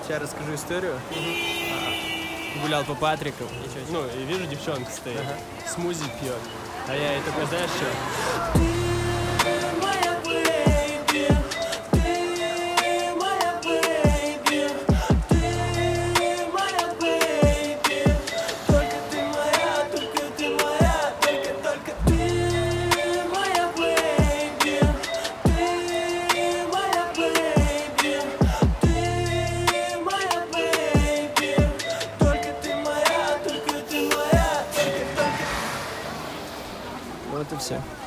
Сейчас расскажу историю. Гулял по Патрику. Ну, и вижу, девчонка стоит, Ага. смузи пьет. А я ей такой, знаешь что? Вот и все.